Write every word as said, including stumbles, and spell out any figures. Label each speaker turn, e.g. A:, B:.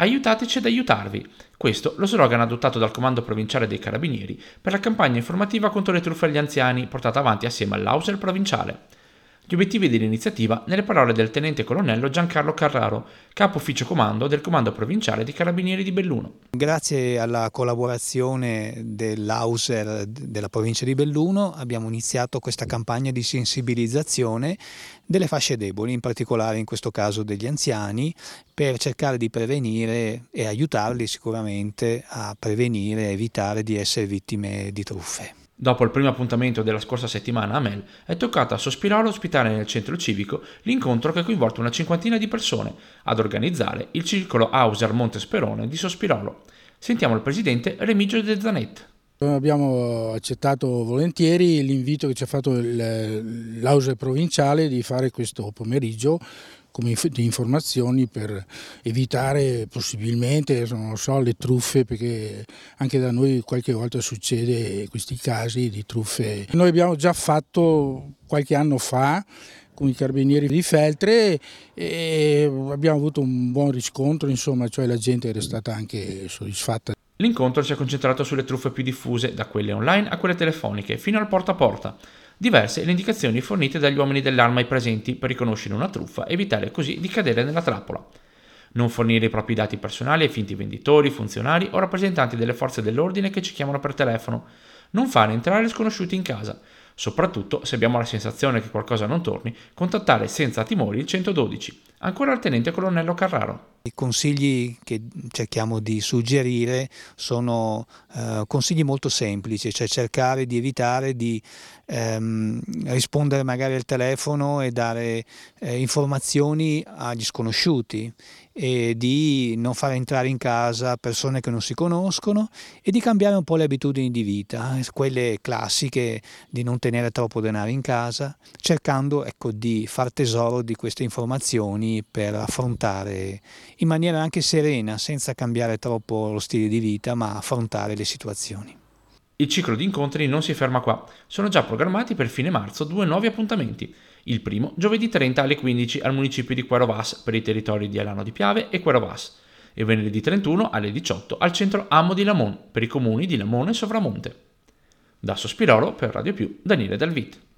A: Aiutateci ad aiutarvi. Questo lo slogan adottato dal Comando Provinciale dei Carabinieri per la campagna informativa contro le truffe agli anziani portata avanti assieme all'Auser provinciale. Gli obiettivi dell'iniziativa nelle parole del tenente colonnello Giancarlo Carraro, capo ufficio comando del Comando Provinciale dei Carabinieri di Belluno.
B: Grazie alla collaborazione dell'Auser della provincia di Belluno abbiamo iniziato questa campagna di sensibilizzazione delle fasce deboli, in particolare in questo caso degli anziani, per cercare di prevenire e aiutarli sicuramente a prevenire e evitare di essere vittime di truffe.
A: Dopo il primo appuntamento della scorsa settimana a Mel, è toccato a Sospirolo ospitare nel centro civico l'incontro che ha coinvolto una cinquantina di persone ad organizzare il circolo Auser Montesperone di Sospirolo. Sentiamo il presidente Remigio De Zanet.
C: Abbiamo accettato volentieri l'invito che ci ha fatto l'Auser provinciale di fare questo pomeriggio come di informazioni per evitare possibilmente, non so, le truffe, perché anche da noi qualche volta succede questi casi di truffe. Noi abbiamo già fatto qualche anno fa con i carabinieri di Feltre e abbiamo avuto un buon riscontro, insomma, cioè la gente era stata anche soddisfatta.
A: L'incontro si è concentrato sulle truffe più diffuse, da quelle online a quelle telefoniche, fino al porta a porta. Diverse le indicazioni fornite dagli uomini dell'arma ai presenti per riconoscere una truffa e evitare così di cadere nella trappola. Non fornire i propri dati personali ai finti venditori, funzionari o rappresentanti delle forze dell'ordine che ci chiamano per telefono. Non fare entrare sconosciuti in casa. Soprattutto, se abbiamo la sensazione che qualcosa non torni, contattare senza timori il centododici. Ancora il tenente colonnello Carraro.
B: I consigli che cerchiamo di suggerire sono eh, consigli molto semplici, cioè cercare di evitare di ehm, rispondere magari al telefono e dare eh, informazioni agli sconosciuti, e di non far entrare in casa persone che non si conoscono e di cambiare un po' le abitudini di vita, quelle classiche di non tenere troppo denaro in casa, cercando ecco, di far tesoro di queste informazioni per affrontare in maniera anche serena, senza cambiare troppo lo stile di vita, ma affrontare le situazioni.
A: Il ciclo di incontri non si ferma qua. Sono già programmati per fine marzo due nuovi appuntamenti. Il primo, giovedì trenta alle quindici al municipio di Querovas per i territori di Alano di Piave e Querovas, e venerdì trentuno alle diciotto al centro Amo di Lamon per i comuni di Lamone e Sovramonte. Da Sospirolo per Radio Più, Daniele Dalvit.